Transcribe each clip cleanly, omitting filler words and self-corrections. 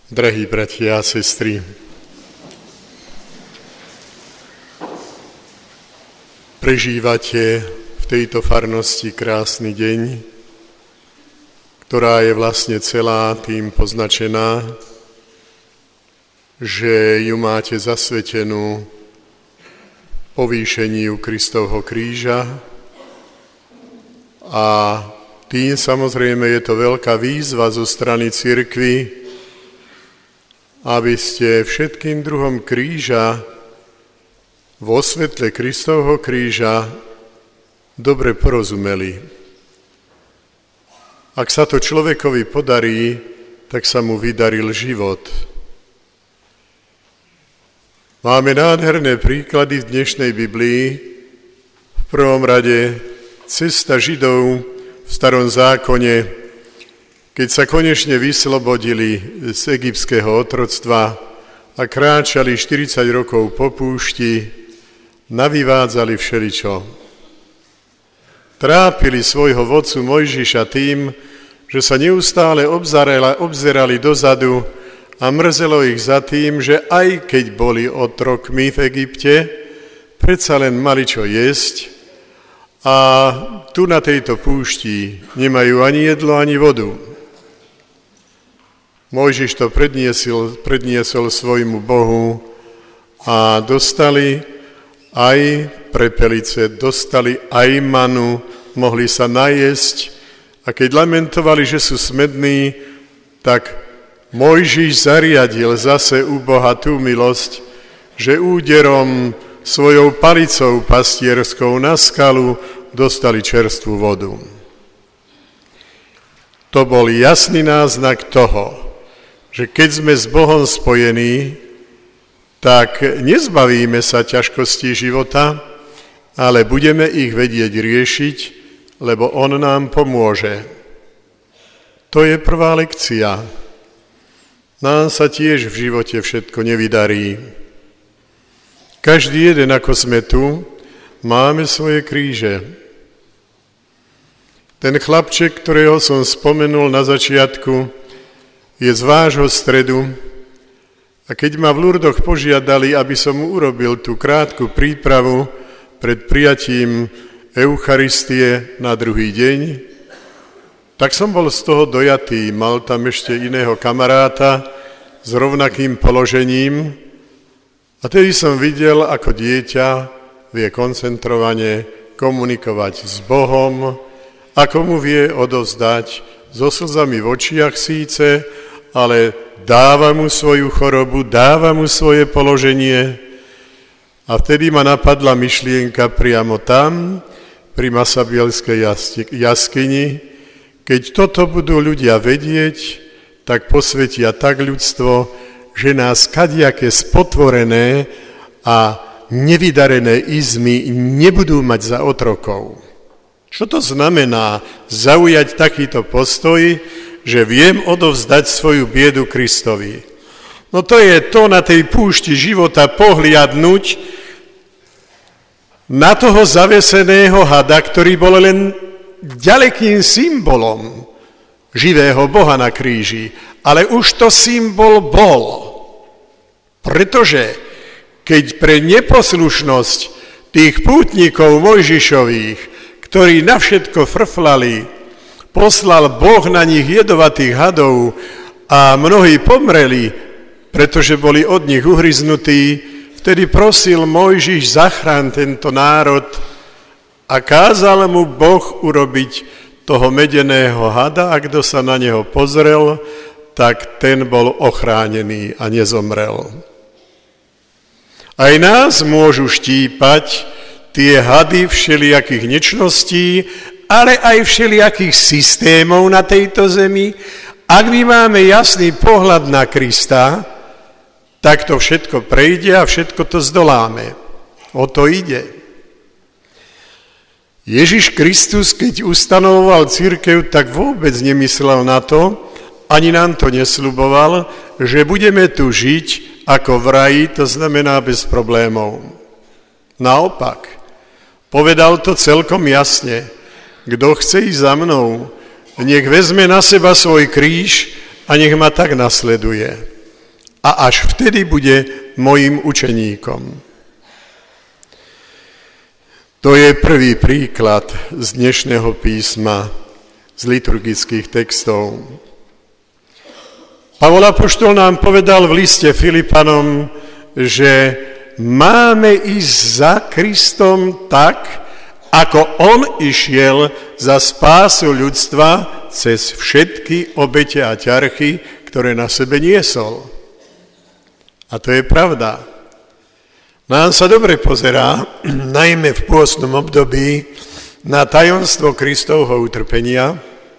Drahí bratia a sestry, prežívate v tejto farnosti krásny deň, ktorá je vlastne celá tým poznačená, že ju máte zasvetenú povýšeniu Kristovho kríža a tým samozrejme je to veľká výzva zo strany cirkvi, aby ste všetkým druhom kríža vo svetle Kristovho kríža dobre porozumeli. Ak sa to človekovi podarí, tak sa mu vydaril život. Máme nádherné príklady v dnešnej Biblii. V prvom rade cesta Židov v Starom zákone, keď sa konečne vyslobodili z egyptského otroctva a kráčali 40 rokov po púšti, navyvádzali všeličo. Trápili svojho vodcu Mojžiša tým, že sa neustále obzerali dozadu a mrzelo ich za tým, že aj keď boli otrokmi v Egypte, predsa len mali čo jesť a tu na tejto púšti nemajú ani jedlo, ani vodu. Mojžiš to predniesol svojmu Bohu a dostali aj prepelice, dostali aj manu, mohli sa najesť a keď lamentovali, že sú smední, tak Mojžiš zariadil zase u Boha tú milosť, že úderom svojou palicou pastierskou na skalu dostali čerstvú vodu. To bol jasný náznak toho, že keď sme s Bohom spojení, tak nezbavíme sa ťažkostí života, ale budeme ich vedieť riešiť, lebo On nám pomôže. To je prvá lekcia. Nám sa tiež v živote všetko nevydarí. Každý jeden, ako sme tu, máme svoje kríže. Ten chlapček, ktorého som spomenul na začiatku, je z vášho stredu a keď ma v Lurdoch požiadali, aby som mu urobil tú krátku prípravu pred prijatím Eucharistie na druhý deň, tak som bol z toho dojatý. Mal tam ešte iného kamaráta s rovnakým položením a tedy som videl, ako dieťa vie koncentrovane komunikovať s Bohom, ako mu vie odovzdať so slzami v očiach síce, ale dáva mu svoju chorobu, dáva mu svoje položenie. A vtedy ma napadla myšlienka priamo tam, pri Masabielskej jaskyni. Keď toto budú ľudia vedieť, tak posvetia tak ľudstvo, že nás kadiaké spotvorené a nevydarené izmy nebudú mať za otrokov. Čo to znamená zaujať takýto postoj, že viem odovzdať svoju biedu Kristovi? No to je to na tej púšti života pohliadnúť na toho zaveseného hada, ktorý bol len ďalekým symbolom živého Boha na kríži. Ale už to symbol bol. Pretože keď pre neposlušnosť tých pútnikov Mojžišových, ktorí na všetko frflali, poslal Boh na nich jedovatých hadov a mnohí pomreli, pretože boli od nich uhryznutí, vtedy prosil Mojžiš, zachráň tento národ a kázal mu Boh urobiť toho medeného hada a kto sa na neho pozrel, tak ten bol ochránený a nezomrel. Aj nás môžu štípať tie hady všelijakých nečností, ale aj všelijakých systémov na tejto zemi. Ak my máme jasný pohľad na Krista, tak to všetko prejde a všetko to zdoláme. O to ide. Ježiš Kristus, keď ustanovoval cirkev, tak vôbec nemyslel na to, ani nám to nesľuboval, že budeme tu žiť ako v raji, to znamená bez problémov. Naopak, povedal to celkom jasne. Kto chce ísť za mnou, nech vezme na seba svoj kríž a nech ma tak nasleduje. a až vtedy bude mojím učeníkom. To je prvý príklad z dnešného písma, z liturgických textov. Pavol apoštol nám povedal v liste Filipanom, že máme ísť za Kristom tak, ako on išiel za spásu ľudstva cez všetky obete a ťarchy, ktoré na sebe niesol. A to je pravda. Nám sa dobre pozerá, najmä v pôstnom období, na tajomstvo Kristovho utrpenia.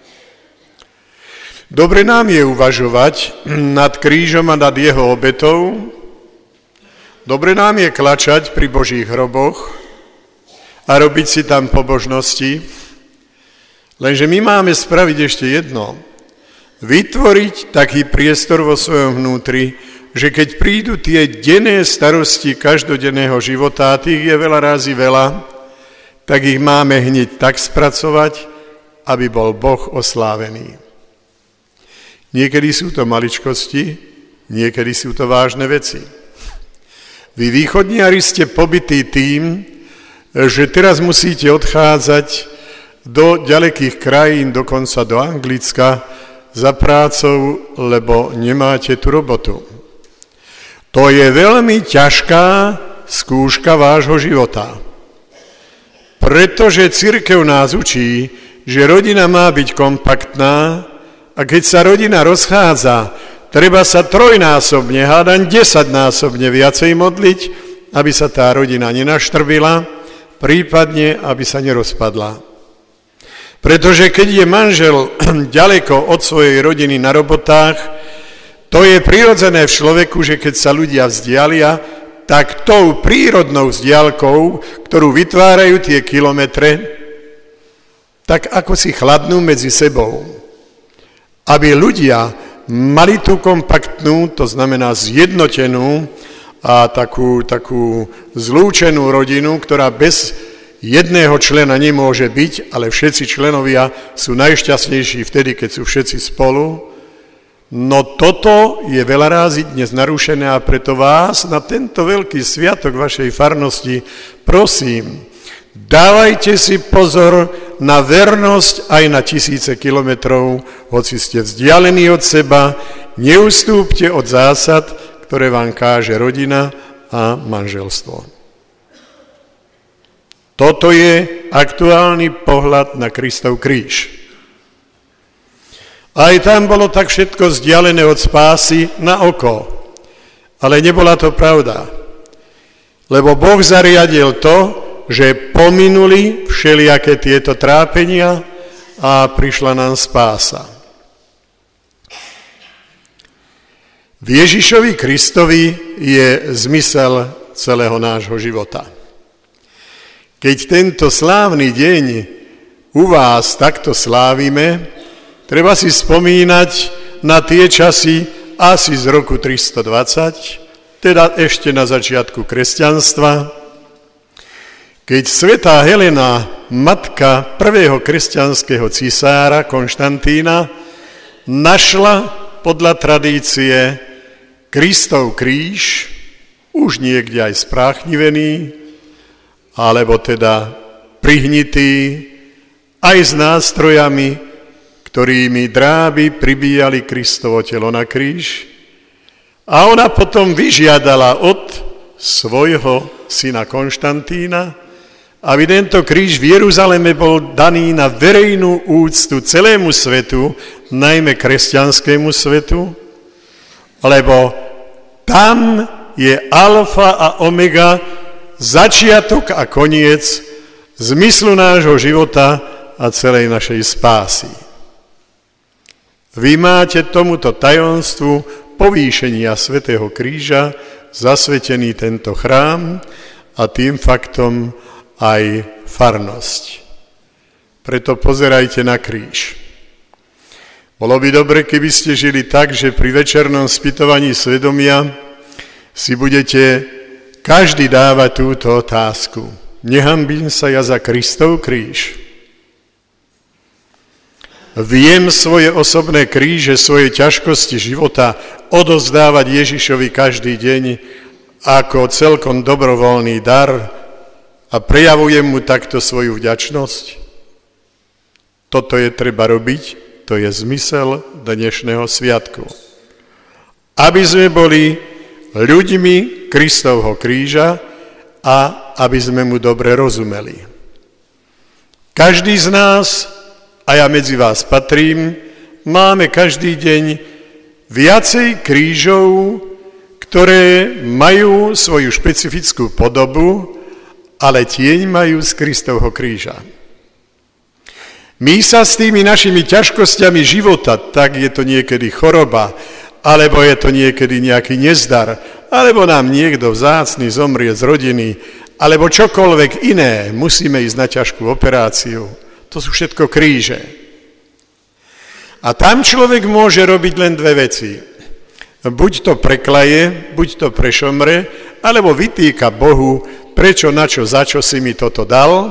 Dobre nám je uvažovať nad krížom a nad jeho obetou. Dobre nám je klačať pri Božích hroboch a robiť si tam pobožnosti. Lenže my máme spraviť ešte jedno. Vytvoriť taký priestor vo svojom vnútri, že keď prídu tie denné starosti každodenného života, a tých je veľa razy veľa, tak ich máme hneď tak spracovať, aby bol Boh oslávený. Niekedy sú to maličkosti, niekedy sú to vážne veci. Vy východniari ste pobytí tým, že teraz musíte odchádzať do ďalekých krajín, dokonca do Anglicka, za prácou, lebo nemáte tú robotu. To je veľmi ťažká skúška vášho života. Pretože cirkev nás učí, že rodina má byť kompaktná a keď sa rodina rozchádza, treba sa trojnásobne, hádam 10-násobne viacej modliť, aby sa tá rodina nenaštrbila, prípadne, aby sa nerozpadla. Pretože keď je manžel ďaleko od svojej rodiny na robotách, to je prirodzené v človeku, že keď sa ľudia vzdialia, tak tou prírodnou vzdialkou, ktorú vytvárajú tie kilometre, tak ako si chladnú medzi sebou. Aby ľudia mali tú kompaktnú, to znamená zjednotenú a takú zlúčenú rodinu, ktorá bez jedného člena nemôže byť, ale všetci členovia sú najšťastnejší vtedy, keď sú všetci spolu. No toto je veľa rázy dnes narušené a preto vás na tento veľký sviatok vašej farnosti prosím, dávajte si pozor na vernosť aj na tisíce kilometrov, hoci ste vzdialení od seba, neustúpte od zásad, ktoré vám káže rodina a manželstvo. Toto je aktuálny pohľad na Kristov kríž. Aj tam bolo tak všetko vzdialené od spásy na oko. Ale nebola to pravda. Lebo Boh zariadil to, že pominuli všelijaké tieto trápenia a prišla nám spása. V Ježišovi Kristovi je zmysel celého nášho života. Keď tento slávny deň u vás takto slávime, treba si spomínať na tie časy asi z roku 320, teda ešte na začiatku kresťanstva, keď svätá Helena, matka prvého kresťanského cisára Konštantína, našla podľa tradície Kristov kríž, už niekde aj spráchnivený, alebo teda prihnitý, aj s nástrojami, ktorými dráby pribíjali Kristovo telo na kríž. A ona potom vyžiadala od svojho syna Konštantína, aby tento kríž v Jeruzaleme bol daný na verejnú úctu celému svetu, najmä kresťanskému svetu, lebo tam je alfa a omega, začiatok a koniec zmyslu nášho života a celej našej spásy. Vy máte tomuto tajomstvu povýšenia svätého kríža zasvetený tento chrám a tým faktom aj farnosť. Preto pozerajte na kríž. Bolo by dobre, keby ste žili tak, že pri večernom spytovaní svedomia si budete každý dávať túto otázku. Nehanbím sa ja za Kristov kríž? viem svoje osobné kríže, svoje ťažkosti života odozdávať Ježišovi každý deň ako celkom dobrovoľný dar a prejavujem mu takto svoju vďačnosť? Toto je treba robiť, to je zmysel dnešného sviatku. Aby sme boli ľuďmi Kristovho kríža a aby sme mu dobre rozumeli. Každý z nás, a ja medzi vás patrím, máme každý deň viacej krížov, ktoré majú svoju špecifickú podobu, ale tieň majú z Kristovho kríža. My sa s tými našimi ťažkosťami života, tak je to niekedy choroba, alebo je to niekedy nejaký nezdar, alebo nám niekto vzácny zomrie z rodiny, alebo čokoľvek iné, musíme ísť na ťažkú operáciu. To sú všetko kríže. A tam človek môže robiť len dve veci. Buď to preklaje, buď to prešomre, alebo vytýka Bohu, prečo, na čo, za čo si mi toto dal,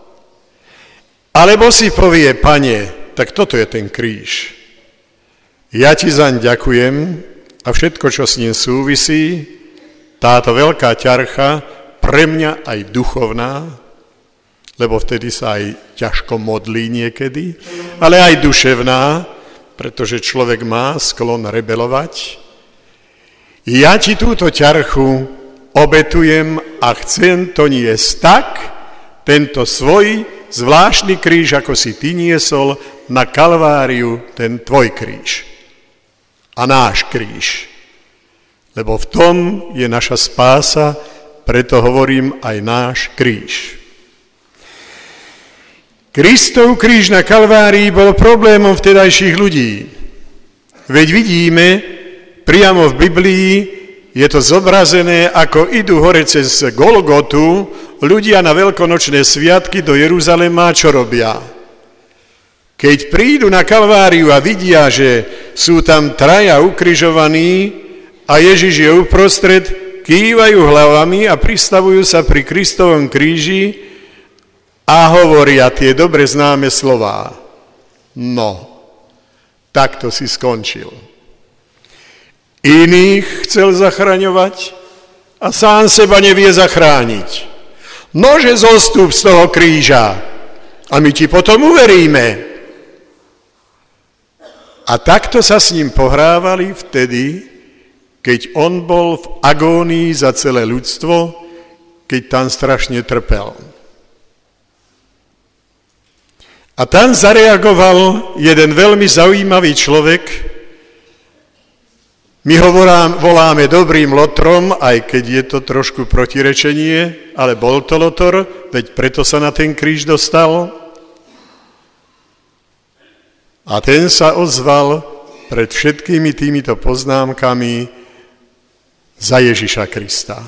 alebo si povie, Pane, tak toto je ten kríž. Ja ti zaň ďakujem a všetko, čo s ním súvisí, táto veľká ťarcha, pre mňa aj duchovná, lebo vtedy sa aj ťažko modlí niekedy, ale aj duševná, pretože človek má sklon rebelovať. Ja ti túto ťarchu obetujem a chcem to niesť tak, tento svoj zvláštny kríž, ako si ty niesol na Kalváriu, ten tvoj kríž a náš kríž. Lebo v tom je naša spása, preto hovorím aj náš kríž. Kristov kríž na Kalvárii bol problémom vtedajších ľudí. Veď vidíme, priamo v Biblii je to zobrazené, ako idú hore cez Golgotu ľudia na veľkonočné sviatky do Jeruzalema, čo robia. Keď prídu na Kalváriu a vidia, že sú tam traja ukrižovaní a Ježiš je uprostred, kývajú hlavami a pristavujú sa pri Kristovom kríži a hovoria tie dobre známe slová. No, takto si skončil. Iných chcel zachraňovať a sám seba nevie zachrániť. Nože zostup z toho kríža a my ti potom uveríme. A takto sa s ním pohrávali vtedy, keď on bol v agónii za celé ľudstvo, keď tam strašne trpel. A tam zareagoval jeden veľmi zaujímavý človek. My ho voláme dobrým lotrom, aj keď je to trošku protirečenie, ale bol to lotor, veď preto sa na ten kríž dostal. A ten sa ozval pred všetkými týmito poznámkami za Ježiša Krista.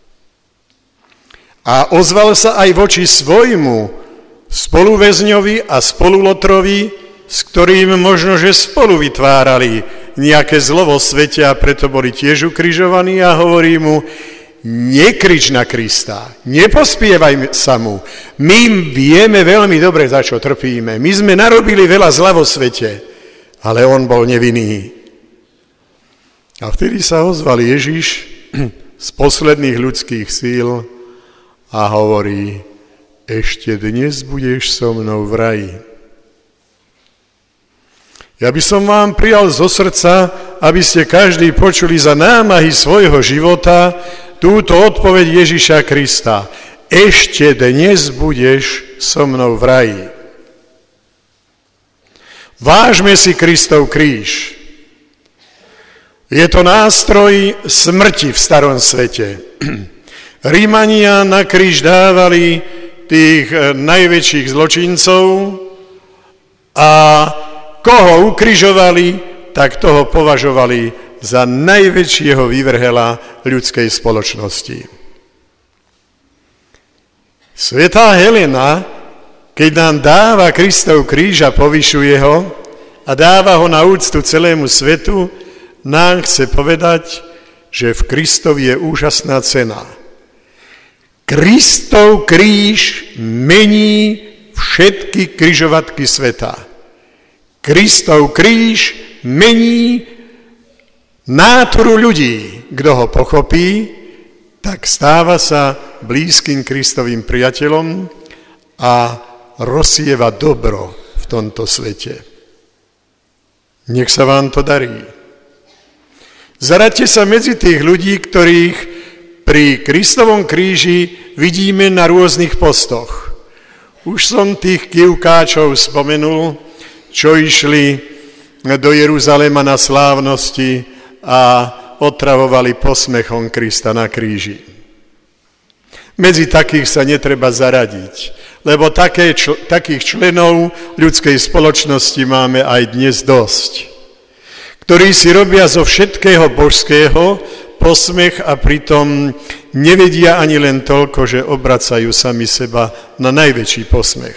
A ozval sa aj voči svojmu spoluväzňovi a spolulotrovi, s ktorým možno, že spolu vytvárali nejaké zlo vo svete a preto boli tiež ukrižovaní a hovorí mu, nekrič na Krista, nepospievaj sa mu, my vieme veľmi dobre, za čo trpíme, my sme narobili veľa zla vo svete, ale on bol nevinný. A vtedy sa ozval Ježiš z posledných ľudských síl a hovorí, ešte dnes budeš so mnou v raji. Ja by som vám prijal zo srdca, aby ste každý počuli za námahy svojho života túto odpoveď Ježiša Krista. Ešte dnes budeš so mnou v raji. Vážme si Kristov kríž. Je to nástroj smrti v starom svete. Rímania na kríž dávali tých najväčších zločincov a koho ukrižovali, tak toho považovali za najväčšieho vyvrhela ľudskej spoločnosti. Svätá Helena, keď nám dáva Kristov kríž a povyšuje ho a dáva ho na úctu celému svetu, nám chce povedať, že v Kristovi je úžasná cena. Kristov kríž mení všetky križovatky sveta. Kristov kríž mení náturu ľudí. Kto ho pochopí, tak stáva sa blízkym Kristovým priateľom a rozsieva dobro v tomto svete. Nech sa vám to darí. Zaraďte sa medzi tých ľudí, ktorých pri Kristovom kríži vidíme na rôznych postoch. Už som tých kývkáčov spomenul, čo išli do Jeruzalema na slávnosti a otravovali posmechom Krista na kríži. Medzi takých sa netreba zaradiť, lebo takých členov ľudskej spoločnosti máme aj dnes dosť, ktorí si robia zo všetkého božského posmech a pritom nevedia ani len toľko, že obracajú sami seba na najväčší posmech.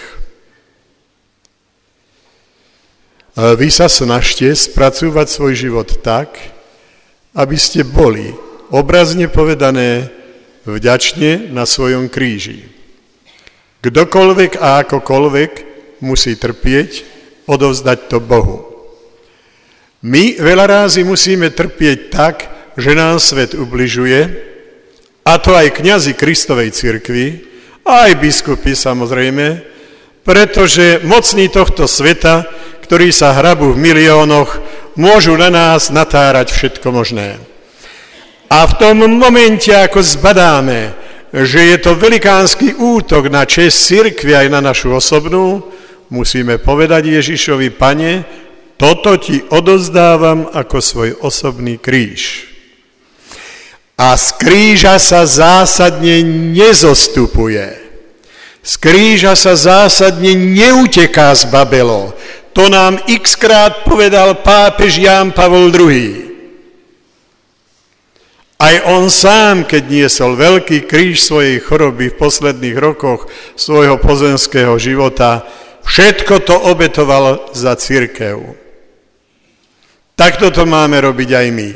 Vy sa snažte spracúvať svoj život tak, aby ste boli, obrazne povedané, vďačne na svojom kríži. Kdokoľvek a akokoľvek musí trpieť, odovzdať to Bohu. My veľa rázy musíme trpieť tak, že nám svet ubližuje, a to aj kňazi Kristovej cirkvi, a aj biskupy samozrejme, pretože mocní tohto sveta, ktorí sa hrabú v miliónoch, môžu na nás natárať všetko možné. A v tom momente, ako zbadáme, že je to velikánsky útok na česť cirkvi aj na našu osobnú, musíme povedať Ježišovi: Pane, toto ti odozdávam ako svoj osobný kríž. A z kríža sa zásadne nezostupuje. Z kríža sa zásadne neuteká z babelo. To nám x-krát povedal pápež Ján Pavol II. Aj on sám, keď niesol veľký kríž svojej choroby v posledných rokoch svojho pozemského života, všetko to obetoval za cirkev. Takto to máme robiť aj my.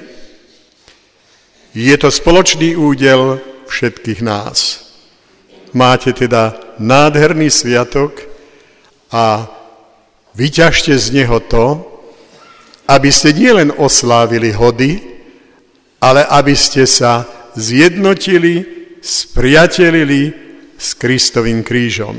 Je to spoločný údel všetkých nás. Máte teda nádherný sviatok a vyťažte z neho to, aby ste nielen oslávili hody, ale aby ste sa zjednotili, spriatelili s Kristovým krížom.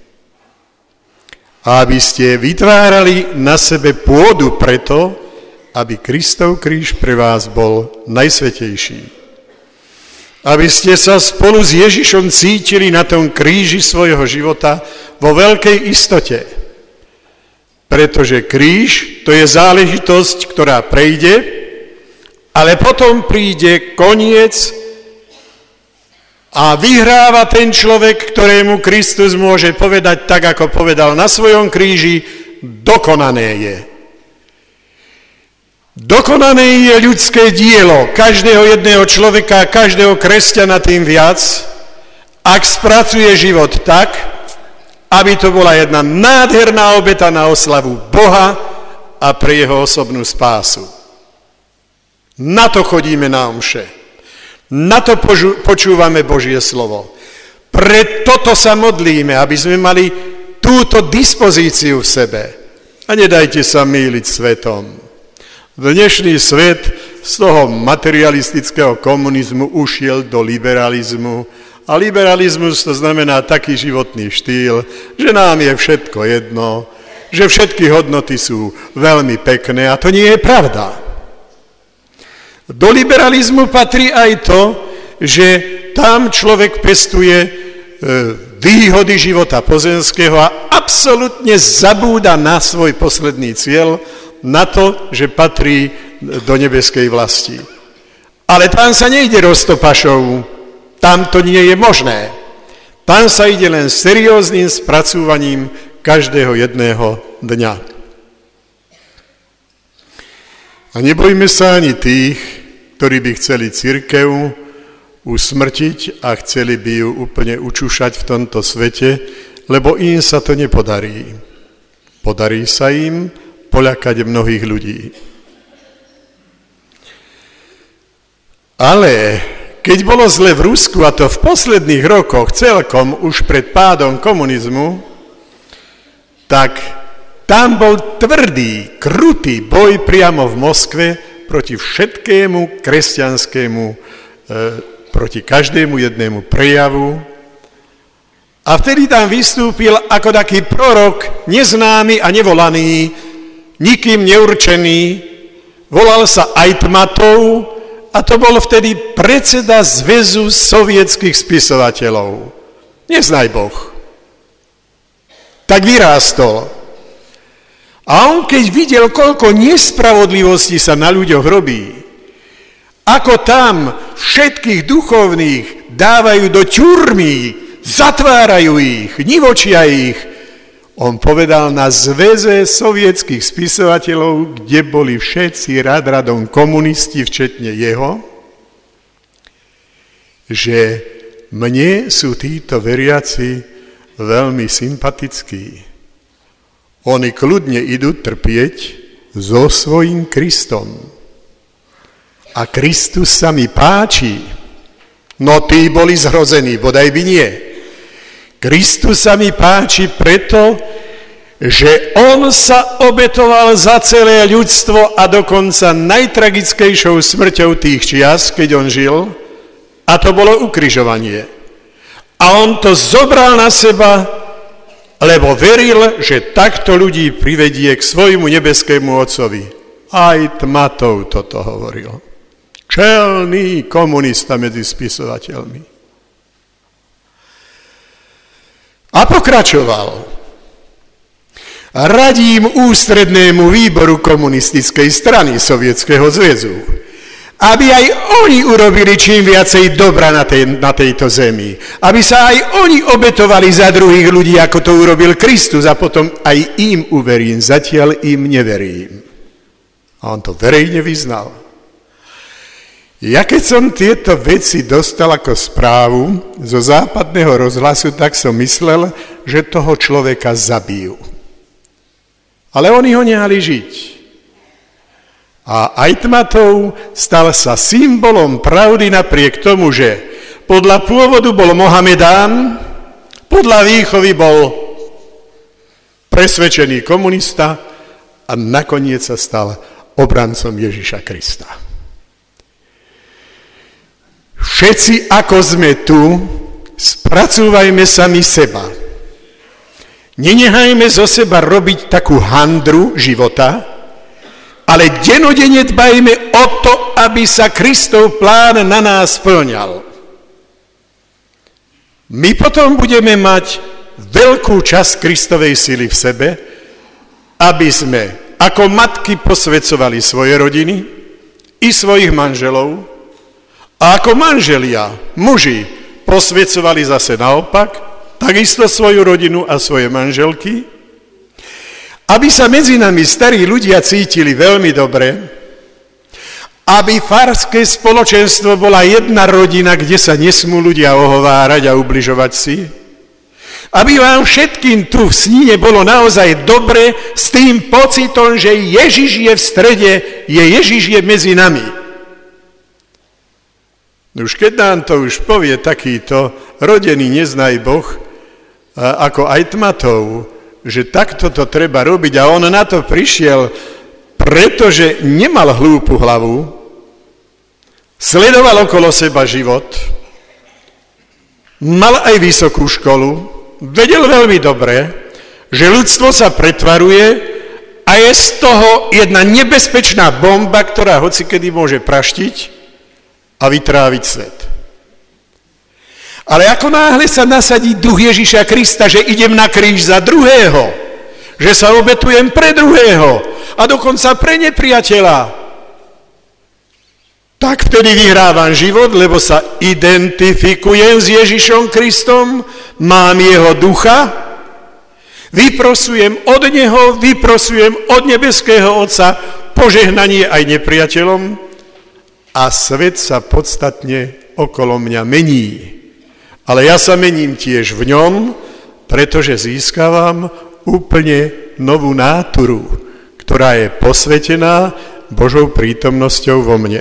A aby ste vytvárali na sebe pôdu preto, aby Kristov kríž pre vás bol najsvätejší. Aby ste sa spolu s Ježišom cítili na tom kríži svojho života vo veľkej istote. Pretože kríž to je záležitosť, ktorá prejde, ale potom príde koniec a vyhráva ten človek, ktorému Kristus môže povedať tak, ako povedal na svojom kríži: dokonané je. Dokonané je ľudské dielo každého jedného človeka, každého kresťana tým viac, ak spracuje život tak, aby to bola jedna nádherná obeta na oslavu Boha a pre jeho osobnú spásu. Na to chodíme na omše. Na to počúvame Božie slovo. Pre toto sa modlíme, aby sme mali túto dispozíciu v sebe. A nedajte sa mýliť svetom. Dnešný svet z toho materialistického komunizmu ušiel do liberalizmu. A liberalizmus to znamená taký životný štýl, že nám je všetko jedno, že všetky hodnoty sú veľmi pekné, a to nie je pravda. Do liberalizmu patrí aj to, že tam človek pestuje výhody života pozemského a absolútne zabúda na svoj posledný cieľ, na to, že patrí do nebeskej vlasti. Ale tam sa nejde roztopašou, tam to nie je možné. Tam sa ide len serióznym spracúvaním každého jedného dňa. A nebojme sa ani tých, ktorí by chceli cirkev usmrtiť a chceli by ju úplne učúšať v tomto svete, lebo im sa to nepodarí. Podarí sa im poľakať mnohých ľudí. Ale keď bolo zle v Rusku, a to v posledných rokoch celkom už pred pádom komunizmu, tak Tam bol tvrdý, krutý boj priamo v Moskve proti všetkému kresťanskému, proti každému jednému prejavu. A vtedy tam vystúpil ako taký prorok, neznámy a nevolaný, nikým neurčený, volal sa Aitmatov a to bol vtedy predseda Zväzu sovietských spisovateľov. Neznaj Boh. Tak vyrástol. A on keď videl, koľko nespravodlivosti sa na ľuďoch robí, ako tam všetkých duchovných dávajú do ťurmy, zatvárajú ich, nivočia ich, on povedal na Zväze sovietských spisovateľov, kde boli všetci radom komunisti, včetne jeho, že mne sú títo veriaci veľmi sympatickí. Oni kľudne idú trpieť so svojím Kristom. A Kristus sa mi páči. No tí boli zhrození, bodaj by nie. Kristus sa mi páči preto, že on sa obetoval za celé ľudstvo a dokonca najtragickejšou smrťou tých čias, keď on žil, a to bolo ukrižovanie. A on to zobral na seba, lebo veril, že takto ľudí privedie k svojmu nebeskému Otcovi. Aj Tmatov toto hovoril. Čelný komunista medzi spisovateľmi. A pokračoval. Radím ústrednému výboru komunistickej strany Sovietskeho zväzu, aby aj oni urobili čím viacej dobra na tejto zemi. Aby sa aj oni obetovali za druhých ľudí, ako to urobil Kristus, a potom aj im uverím, zatiaľ im neverím. A on to verejne vyznal. Ja keď som tieto veci dostal ako správu zo západného rozhlasu, tak som myslel, že toho človeka zabijú. Ale oni ho nehali žiť. A Aitmatov stal sa symbolom pravdy napriek tomu, že podľa pôvodu bol Mohamedán, podľa výchovy bol presvedčený komunista a nakoniec sa stal obrancom Ježiša Krista. Všetci, ako sme tu, spracúvajme sami seba. Nenechajme zo seba robiť takú handru života, ale denodenne dbajme o to, aby sa Kristov plán na nás splňal. My potom budeme mať veľkú časť Kristovej sily v sebe, aby sme ako matky posväcovali svoje rodiny i svojich manželov, a ako manželia, muži, posväcovali zase naopak, takisto svoju rodinu a svoje manželky, aby sa medzi nami starí ľudia cítili veľmi dobre, aby farské spoločenstvo bola jedna rodina, kde sa nesmú ľudia ohovárať a ubližovať si, aby vám všetkým tu v Snine bolo naozaj dobre s tým pocitom, že Ježiš je v strede, Ježiš je medzi nami. Už keď nám to už povie takýto rodený neznaj Boh, ako Aitmatov, že takto to treba robiť a on na to prišiel, pretože nemal hlúpu hlavu, sledoval okolo seba život, mal aj vysokú školu, vedel veľmi dobre, že ľudstvo sa pretvaruje a je z toho jedna nebezpečná bomba, ktorá hocikedy môže praštiť a vytráviť svet. Ale ako náhle sa nasadí duch Ježiša Krista, že idem na kríž za druhého, že sa obetujem pre druhého a dokonca pre nepriateľa, tak vtedy vyhrávam život, lebo sa identifikujem s Ježišom Kristom, mám jeho ducha, vyprosujem od neho, vyprosujem od nebeského Otca požehnanie aj nepriateľom a svet sa podstatne okolo mňa mení. Ale ja sa mením tiež v ňom, pretože získavam úplne novú náturu, ktorá je posvetená Božou prítomnosťou vo mne.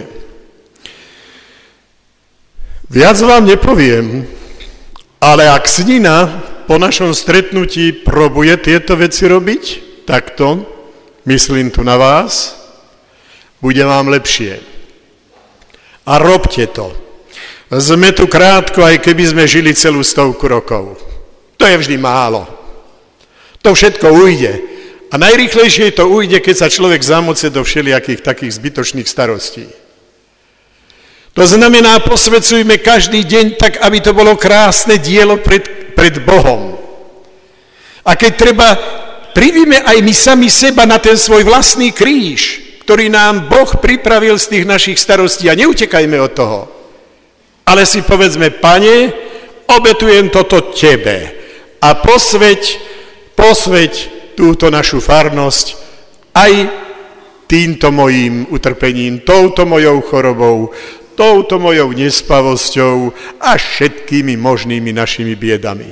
Viac vám nepoviem, ale ak Snina po našom stretnutí probuje tieto veci robiť, takto, myslím tu na vás, bude vám lepšie. A robte to. Sme tu krátko, aj keby sme žili celú 100 rokov. To je vždy málo. To všetko ujde. A najrýchlejšie to ujde, keď sa človek zamoce do všelijakých takých zbytočných starostí. To znamená, posvedzujme každý deň tak, aby to bolo krásne dielo pred Bohom. A keď treba, pridíme aj my sami seba na ten svoj vlastný kríž, ktorý nám Boh pripravil z tých našich starostí. A neutekajme od toho. Ale si povedzme, Pane, obetujem toto Tebe a posveť túto našu farnosť aj týmto mojím utrpením, touto mojou chorobou, touto mojou nespavosťou a všetkými možnými našimi biedami.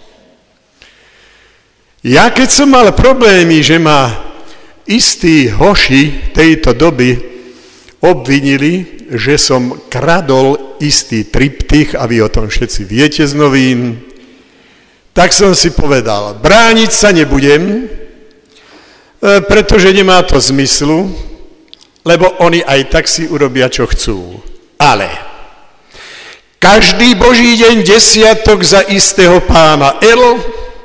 Ja keď som mal problémy, že ma istí hoši tejto doby obvinili, že som kradol istý triptych, a vy o tom všetci viete z novín, tak som si povedal, brániť sa nebudem, pretože nemá to zmyslu, lebo oni aj tak si urobia, čo chcú. Ale každý Boží deň desiatok za istého pána L,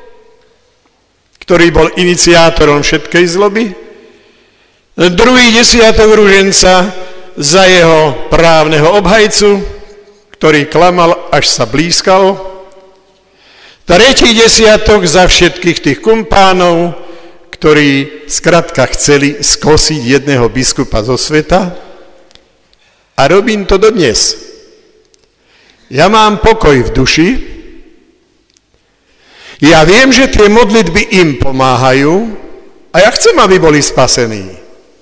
ktorý bol iniciátorom všetkej zloby, druhý desiatok ruženca za jeho právneho obhajcu, ktorý klamal, až sa blízkal, tretí desiatok za všetkých tých kumpánov, ktorí skrátka chceli skosiť jedného biskupa zo sveta, a robím to dodnes. Ja mám pokoj v duši, ja viem, že tie modlitby im pomáhajú a ja chcem, aby boli spasení.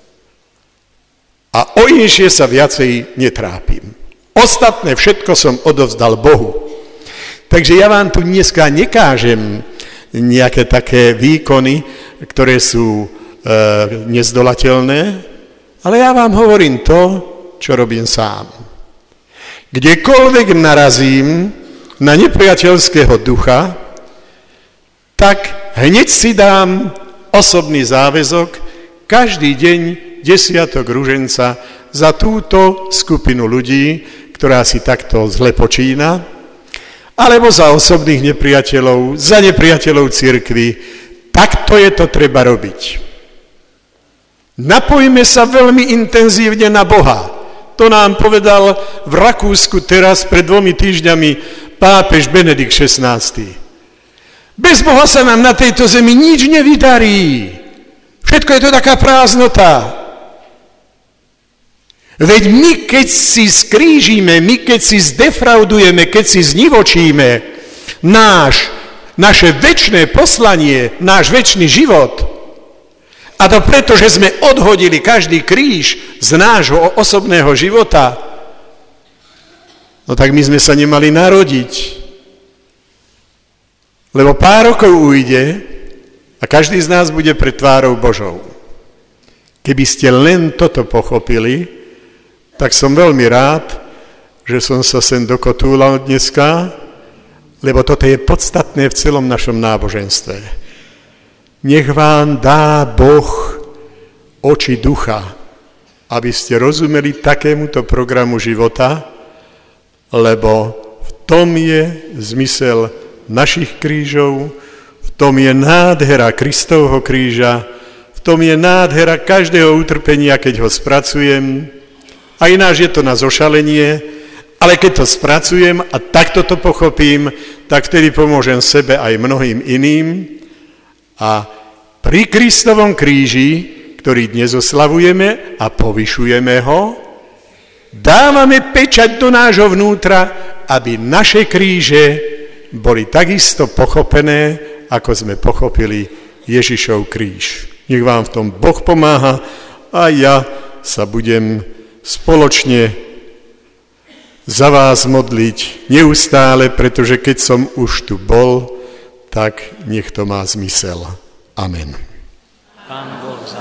A o inšie sa viacej netrápim. Ostatné všetko som odovzdal Bohu. Takže ja vám tu dneska nekážem nejaké také výkony, ktoré sú nezdolateľné, ale ja vám hovorím to, čo robím sám. Kdekoľvek narazím na nepriateľského ducha, tak hneď si dám osobný záväzok každý deň desiatok ruženca za túto skupinu ľudí, ktorá si takto zle počína, alebo za osobných nepriateľov, za nepriateľov cirkvi. Takto je to treba robiť. Napojme sa veľmi intenzívne na Boha. To nám povedal v Rakúsku teraz pred 2 týždňami pápež Benedikt XVI. Bez Boha sa nám na tejto zemi nič nevydarí. Všetko je to taká prázdnota. Veď my, keď si skrížime, my, keď si zdefraudujeme, keď si znivočíme naše večné poslanie, náš večný život, a to preto, že sme odhodili každý kríž z nášho osobného života, no tak my sme sa nemali narodiť. Lebo pár rokov ujde a každý z nás bude pred tvárou Božou. Keby ste len toto pochopili, tak som veľmi rád, že som sa sem dokotúlal dneska, lebo toto je podstatné v celom našom náboženstve. Nech vám dá Boh oči ducha, aby ste rozumeli takémuto programu života, lebo v tom je zmysel našich krížov, v tom je nádhera Kristovho kríža, v tom je nádhera každého utrpenia, keď ho spracujem. A ináč je to na zošalenie, ale keď to spracujem a takto to pochopím, tak vtedy pomôžem sebe aj mnohým iným. A pri Kristovom kríži, ktorý dnes oslavujeme a povyšujeme ho, dávame pečať do nášho vnútra, aby naše kríže boli takisto pochopené, ako sme pochopili Ježišov kríž. Nech vám v tom Boh pomáha a ja sa budem spoločne za vás modliť neustále, pretože keď som už tu bol, tak nech to má zmysel. Amen. Pán Boh